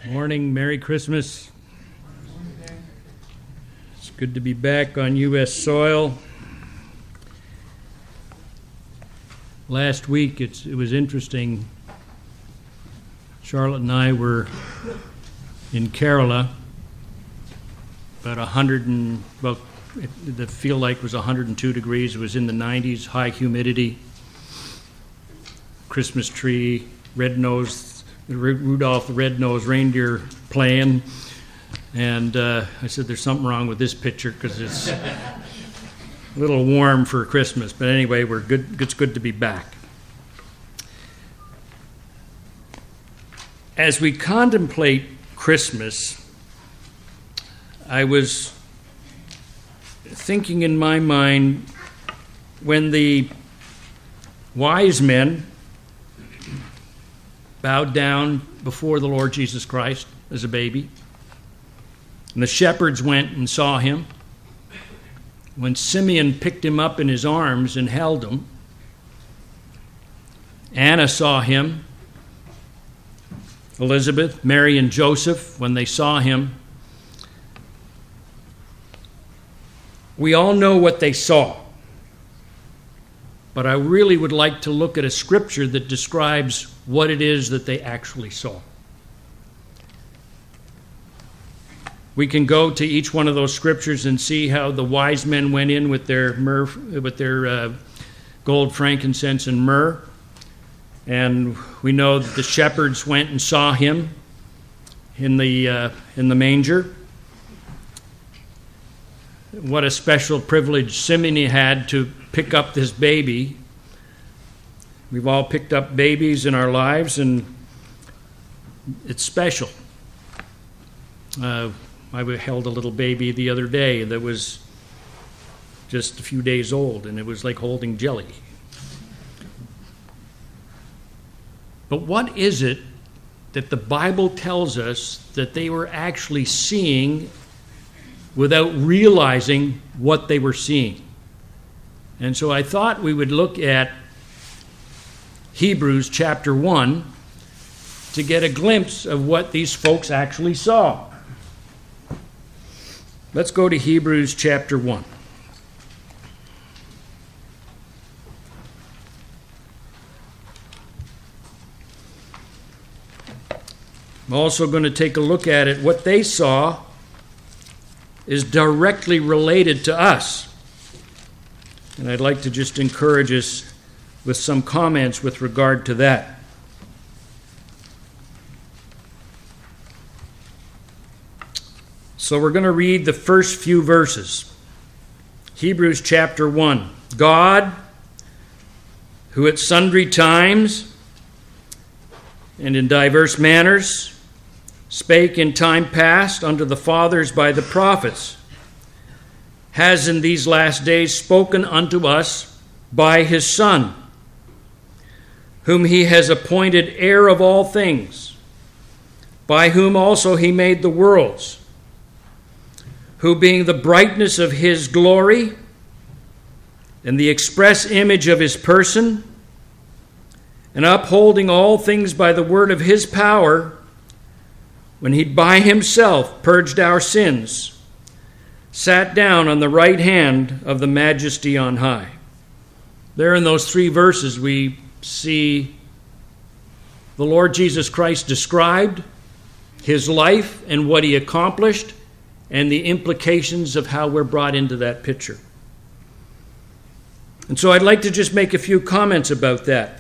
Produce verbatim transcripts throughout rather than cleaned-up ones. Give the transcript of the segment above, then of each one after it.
Morning, Merry Christmas. It's good to be back on U S soil. Last week, it's, it was interesting. Charlotte and I were in Kerala, about one hundred and, well, it, the feel like was one hundred two degrees. It was in the nineties, high humidity, Christmas tree, red-nosed, Rudolph the Red-Nosed Reindeer playing. And uh, I said, there's something wrong with this picture because it's a little warm for Christmas. But anyway, we're good. It's good to be back. As we contemplate Christmas, I was thinking in my mind when the wise men bowed down before the Lord Jesus Christ as a baby, and the shepherds went and saw him. When Simeon picked him up in his arms and held him, Anna saw him, Elizabeth, Mary, and Joseph, when they saw him. We all know what they saw, but I really would like to look at a scripture that describes what it is that they actually saw. We can go to each one of those scriptures and see how the wise men went in with their myrrh, with their uh, gold, frankincense, and myrrh. And we know that the shepherds went and saw him in the uh, in the manger. What a special privilege Simeon had to pick up this baby. We've all picked up babies in our lives, and it's special. Uh, I held a little baby the other day that was just a few days old, and it was like holding jelly. But what is it that the Bible tells us that they were actually seeing without realizing what they were seeing? And so I thought we would look at Hebrews chapter one to get a glimpse of what these folks actually saw. Let's go to Hebrews chapter one. I'm also going to take a look at it. What they saw is directly related to us. And I'd like to just encourage us with some comments with regard to that. So we're going to read the first few verses. Hebrews chapter one. God, who at sundry times and in diverse manners spake in time past unto the fathers by the prophets, has in these last days spoken unto us by his Son, whom he has appointed heir of all things, by whom also he made the worlds, who being the brightness of his glory and the express image of his person, and upholding all things by the word of his power, when he by himself purged our sins, sat down on the right hand of the majesty on high. There in those three verses we see the Lord Jesus Christ described, his life and what he accomplished, and the implications of how we're brought into that picture. And so I'd like to just make a few comments about that.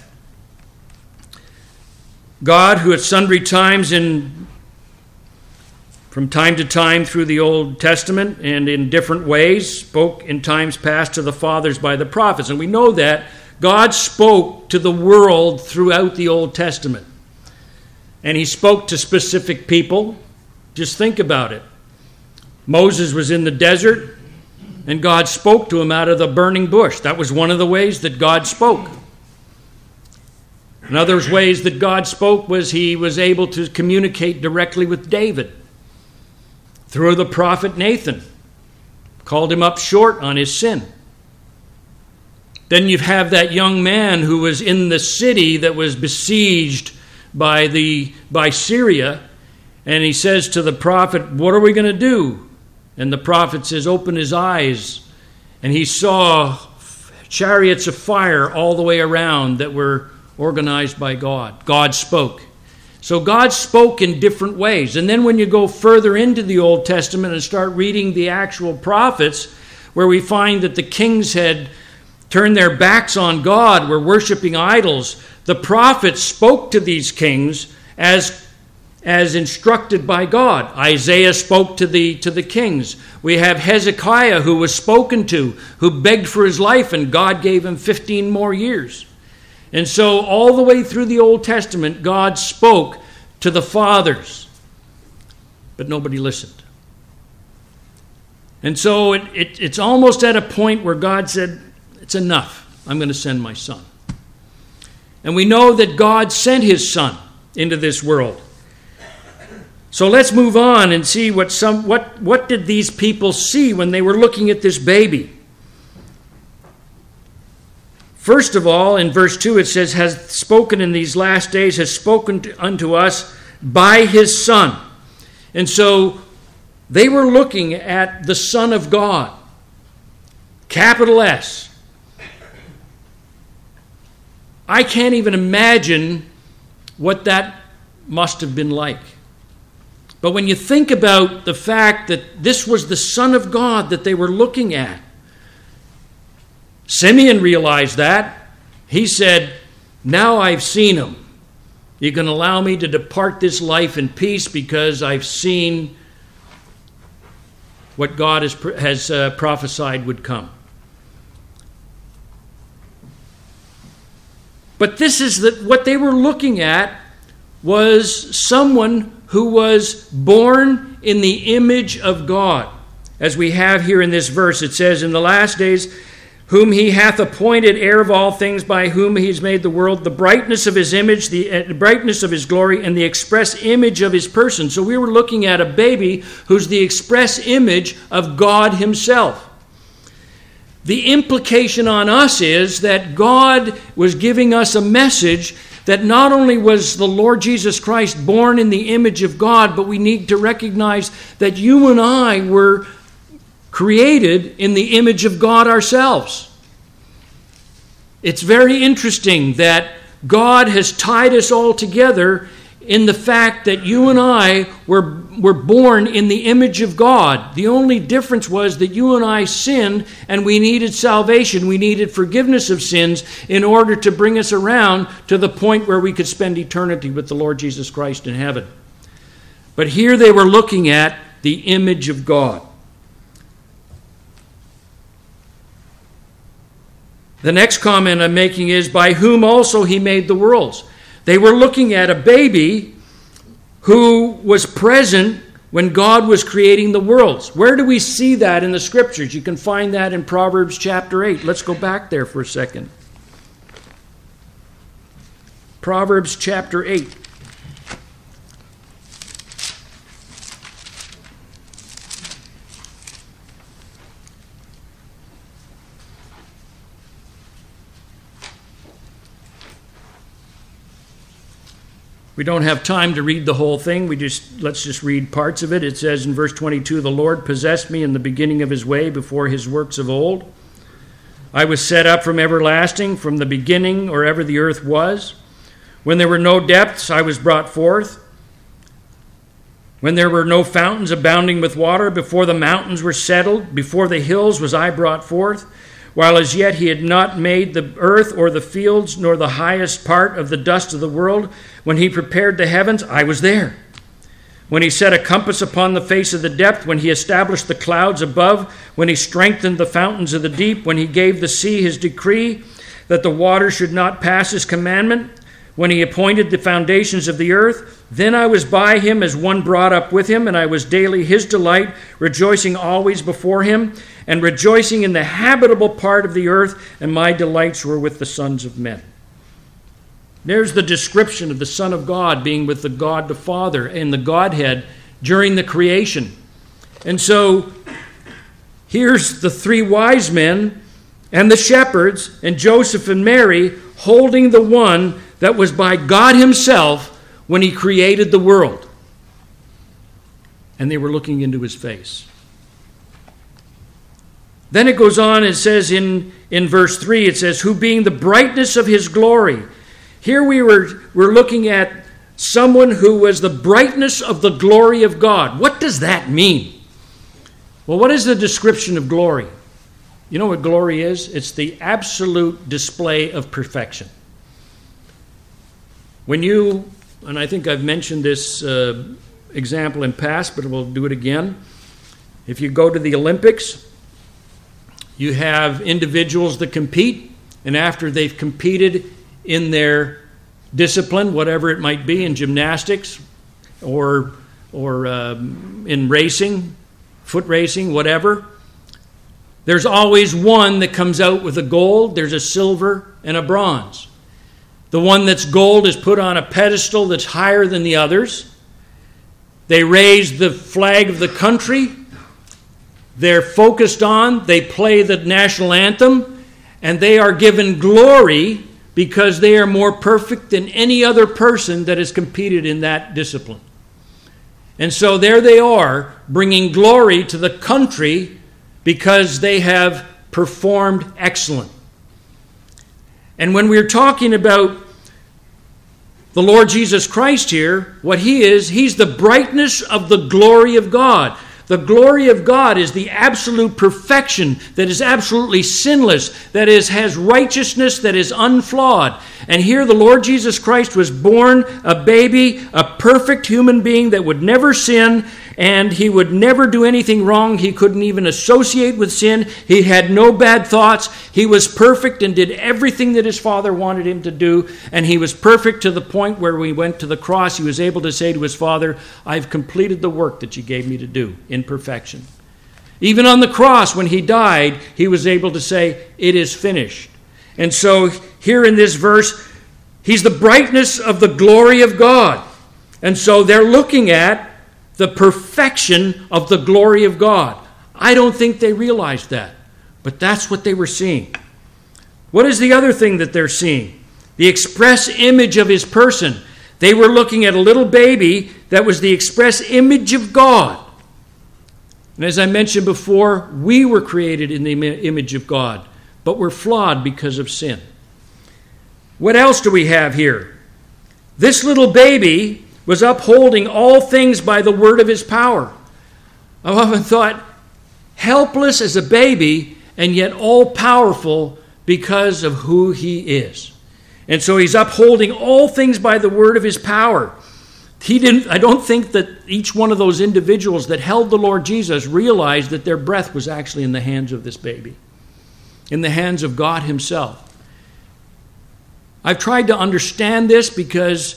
God, who at sundry times in from time to time through the Old Testament and in different ways spoke in times past to the fathers by the prophets. And we know that God spoke to the world throughout the Old Testament. And he spoke to specific people. Just think about it. Moses was in the desert, and God spoke to him out of the burning bush. That was one of the ways that God spoke. Another ways that God spoke was he was able to communicate directly with David through the prophet Nathan. Called him up short on his sin. Then you have that young man who was in the city that was besieged by the by Syria, And he says to the prophet, what are we going to do? And the prophet says, open his eyes. And he saw chariots of fire all the way around that were organized by God. God spoke. So God spoke in different ways. And then when you go further into the Old Testament and start reading the actual prophets, where we find that the kings had turned their backs on God, were worshiping idols, the prophets spoke to these kings as, as instructed by God. Isaiah spoke to the, to the kings. We have Hezekiah, who was spoken to, who begged for his life, and God gave him fifteen more years. And so all the way through the Old Testament, God spoke to the fathers, but nobody listened. And so it, it, it's almost at a point where God said, it's enough. I'm going to send my son. And we know that God sent his son into this world. So let's move on and see what some what what did these people see when they were looking at this baby. First of all, in verse two it says, has spoken in these last days, has spoken to, unto us by his Son. And so they were looking at the Son of God, capital S. I can't even imagine what that must have been like. But when you think about the fact that this was the Son of God that they were looking at, Simeon realized that. He said, now I've seen him. You can allow me to depart this life in peace because I've seen what God has, has uh, prophesied would come. But this is the, what they were looking at was someone who was born in the image of God. As we have here in this verse, it says, in the last days, whom he hath appointed heir of all things, by whom he has made the world, the brightness of his image, the uh, brightness of his glory, and the express image of his person. So we were looking at a baby who's the express image of God himself. The implication on us is that God was giving us a message that not only was the Lord Jesus Christ born in the image of God, but we need to recognize that you and I were created in the image of God ourselves. It's very interesting that God has tied us all together in the fact that you and I were, were born in the image of God. The only difference was that you and I sinned and we needed salvation. We needed forgiveness of sins in order to bring us around to the point where we could spend eternity with the Lord Jesus Christ in heaven. But here they were looking at the image of God. The next comment I'm making is, by whom also he made the worlds. They were looking at a baby who was present when God was creating the worlds. Where do we see that in the Scriptures? You can find that in Proverbs chapter eight. Let's go back there for a second. Proverbs chapter eight. We don't have time to read the whole thing. We just let's just read parts of it. It says in verse twenty-two, the Lord possessed me in the beginning of his way before his works of old. I was set up from everlasting, from the beginning, or ever the earth was. When there were no depths, I was brought forth. When there were no fountains abounding with water, before the mountains were settled, before the hills was I brought forth. While as yet he had not made the earth or the fields, nor the highest part of the dust of the world, when he prepared the heavens, I was there. When he set a compass upon the face of the depth, when he established the clouds above, when he strengthened the fountains of the deep, when he gave the sea his decree, that the water should not pass his commandment, when he appointed the foundations of the earth, then I was by him as one brought up with him, and I was daily his delight, rejoicing always before him, and rejoicing in the habitable part of the earth, and my delights were with the sons of men. There's the description of the Son of God being with the God the Father and the Godhead during the creation. And so here's the three wise men and the shepherds and Joseph and Mary holding the one that was by God himself when he created the world. and they were looking into his face. Then it goes on and says in, in verse three, it says, who being the brightness of his glory. Here we were we're looking at someone who was the brightness of the glory of God. What does that mean? Well, what is the description of glory? You know what glory is? It's the absolute display of perfection. When you, and I think I've mentioned this uh, example in past, but we'll do it again. If you go to the Olympics, you have individuals that compete, and after they've competed in their discipline, whatever it might be, in gymnastics or or um, in racing, foot racing, whatever, there's always one that comes out with a gold, there's a silver, and a bronze. The one that's gold is put on a pedestal that's higher than the others. They raise the flag of the country. They're focused on, they play the national anthem, and they are given glory because they are more perfect than any other person that has competed in that discipline. And so there they are, bringing glory to the country because they have performed excellent. And when we're talking about the Lord Jesus Christ here, what he is, he's the brightness of the glory of God. The glory of God is the absolute perfection that is absolutely sinless, that is has righteousness that is unflawed. And here the Lord Jesus Christ was born a baby, a perfect human being that would never sin, and he would never do anything wrong. He couldn't even associate with sin. He had no bad thoughts. He was perfect and did everything that his Father wanted him to do. And he was perfect to the point where when he went to the cross, he was able to say to his Father, I've completed the work that you gave me to do in perfection. Even on the cross, when he died, he was able to say, it is finished. And so here in this verse, he's the brightness of the glory of God. And so they're looking at the perfection of the glory of God. I don't think they realized that, but that's what they were seeing. What is the other thing that they're seeing? The express image of his person. They were looking at a little baby that was the express image of God. And as I mentioned before, we were created in the image of God, but we're flawed because of sin. What else do we have here? This little baby was upholding all things by the word of his power. I've often thought, helpless as a baby, and yet all-powerful because of who he is. And so he's upholding all things by the word of his power. He didn't. I don't think that each one of those individuals that held the Lord Jesus realized that their breath was actually in the hands of this baby, in the hands of God himself. I've tried to understand this because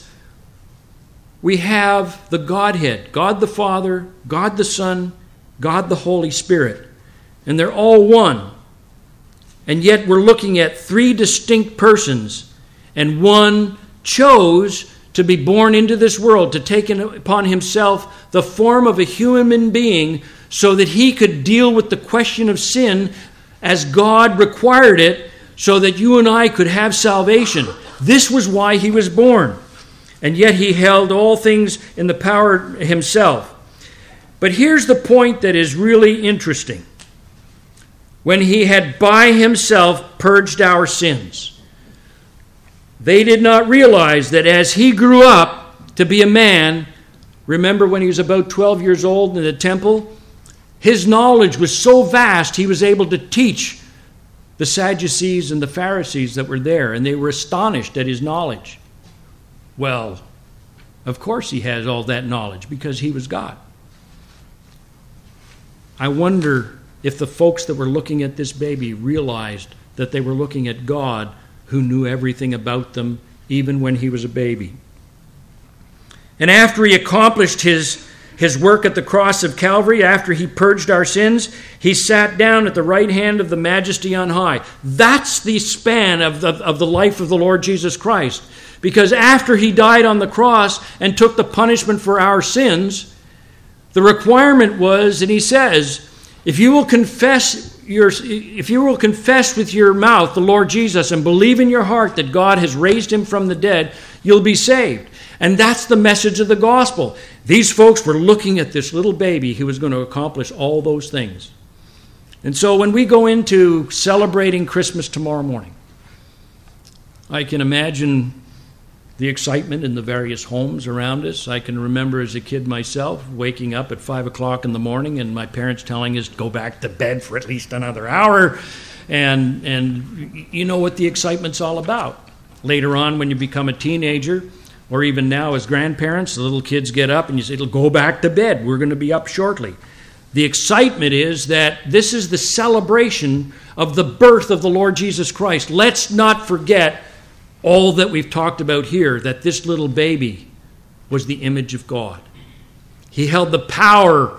we have the Godhead, God the Father, God the Son, God the Holy Spirit. And they're all one. And yet we're looking at three distinct persons. And one chose to be born into this world, to take upon himself the form of a human being so that he could deal with the question of sin as God required it so that you and I could have salvation. This was why he was born. And yet he held all things in the power himself. But here's the point that is really interesting. When he had by himself purged our sins, they did not realize that as he grew up to be a man, remember when he was about twelve years old in the temple, his knowledge was so vast he was able to teach the Sadducees and the Pharisees that were there, and they were astonished at his knowledge. Well, of course he has all that knowledge because he was God. I wonder if the folks that were looking at this baby realized that they were looking at God who knew everything about them even when he was a baby. And after he accomplished his, his work at the cross of Calvary, after he purged our sins, he sat down at the right hand of the Majesty on high. That's the span of the, of the life of the Lord Jesus Christ. Because after he died on the cross and took the punishment for our sins, the requirement was, and he says, if you will confess your, if you will confess with your mouth the Lord Jesus and believe in your heart that God has raised him from the dead, you'll be saved. And that's the message of the gospel. These folks were looking at this little baby who was going to accomplish all those things. And so when we go into celebrating Christmas tomorrow morning, I can imagine the excitement in the various homes around us. I can remember as a kid myself waking up at five o'clock in the morning and my parents telling us to go back to bed for at least another hour. And, and you know what the excitement's all about. Later on when you become a teenager, or even now as grandparents, the little kids get up and you say, go back to bed. We're going to be up shortly. The excitement is that this is the celebration of the birth of the Lord Jesus Christ. Let's not forget all that we've talked about here, that this little baby was the image of God. He held the power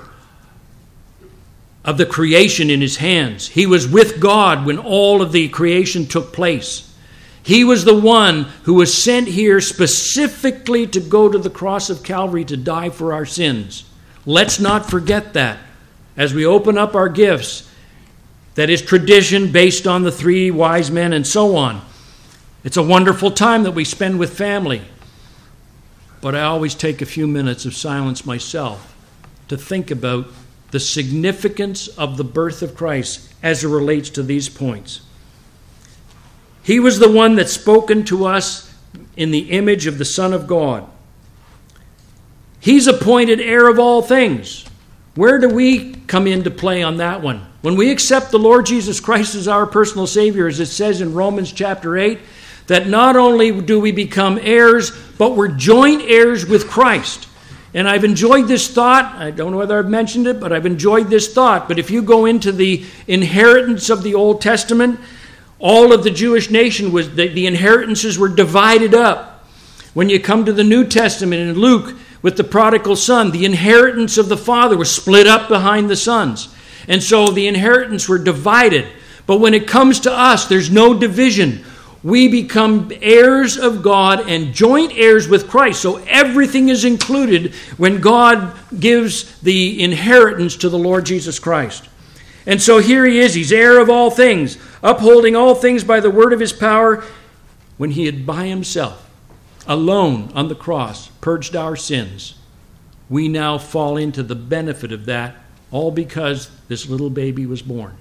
of the creation in his hands. He was with God when all of the creation took place. He was the one who was sent here specifically to go to the cross of Calvary to die for our sins. Let's not forget that as we open up our gifts. That is tradition based on the three wise men and so on. It's a wonderful time that we spend with family. But I always take a few minutes of silence myself to think about the significance of the birth of Christ as it relates to these points. He was the one that's spoken to us in the image of the Son of God. He's appointed heir of all things. Where do we come into play on that one? When we accept the Lord Jesus Christ as our personal Savior, as it says in Romans chapter eight, that not only do we become heirs, but we're joint heirs with Christ. And I've enjoyed this thought. I don't know whether I've mentioned it, but I've enjoyed this thought. But if you go into the inheritance of the Old Testament, all of the Jewish nation was, the, the inheritances were divided up. When you come to the New Testament in Luke with the prodigal son, the inheritance of the father was split up behind the sons. And so the inheritance were divided. But when it comes to us, there's no division. We become heirs of God and joint heirs with Christ. So everything is included when God gives the inheritance to the Lord Jesus Christ. And so here he is. He's heir of all things, upholding all things by the word of his power. When he had by himself, alone on the cross, purged our sins, we now fall into the benefit of that, all because this little baby was born.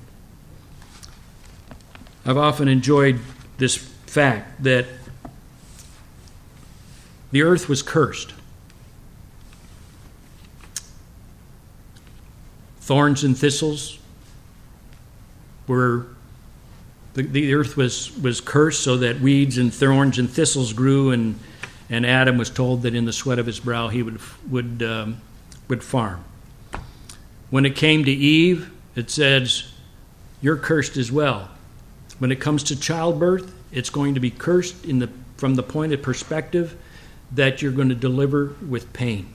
I've often enjoyed this fact that the earth was cursed. Thorns and thistles were, the, the earth was, was cursed so that weeds and thorns and thistles grew, and, and Adam was told that in the sweat of his brow he would, would, um, would farm. When it came to Eve, it says, you're cursed as well. When it comes to childbirth, it's going to be cursed in the, from the point of perspective that you're going to deliver with pain.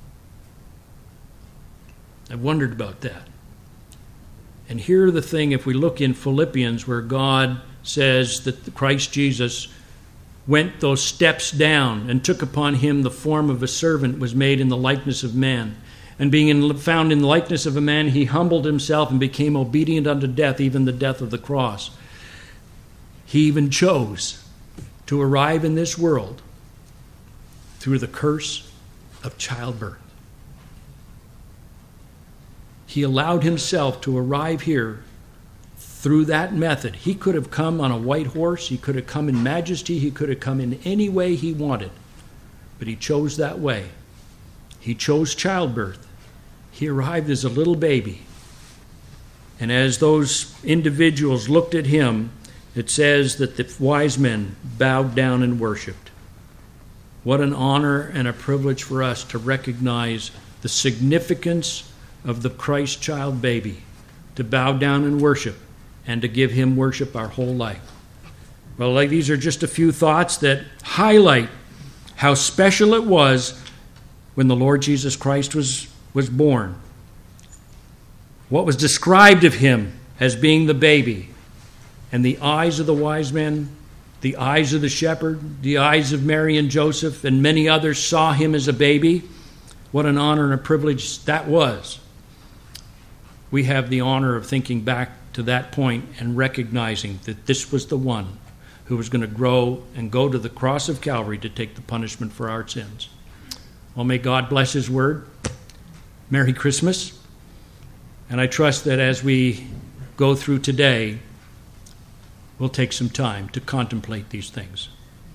I've wondered about that. And here the thing, if we look in Philippians where God says that Christ Jesus went those steps down and took upon him the form of a servant, was made in the likeness of man. And being in, found in the likeness of a man, he humbled himself and became obedient unto death, even the death of the cross. He even chose to arrive in this world through the curse of childbirth. He allowed himself to arrive here through that method. He could have come on a white horse. He could have come in majesty. He could have come in any way he wanted. But he chose that way. He chose childbirth. He arrived as a little baby. And as those individuals looked at him, it says that the wise men bowed down and worshiped. What an honor and a privilege for us to recognize the significance of the Christ child baby, to bow down and worship, and to give him worship our whole life. Well, like, these are just a few thoughts that highlight how special it was when the Lord Jesus Christ was, was born. What was described of him as being the baby, and the eyes of the wise men, the eyes of the shepherd, the eyes of Mary and Joseph, and many others saw him as a baby. What an honor and a privilege that was. We have the honor of thinking back to that point and recognizing that this was the one who was going to grow and go to the cross of Calvary to take the punishment for our sins. Well, may God bless his word. Merry Christmas. And I trust that as we go through today, we'll take some time to contemplate these things.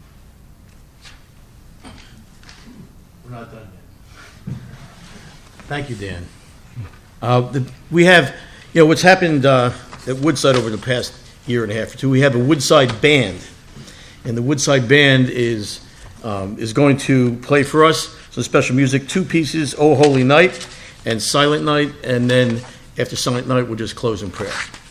We're not done yet. Thank you, Dan. Uh, the, we have, you know, what's happened uh, at Woodside over the past year and a half or two, we have a Woodside band. And the Woodside band is um, is going to play for us some special music, two pieces, O Holy Night and Silent Night, and then after Silent Night, we'll just close in prayer.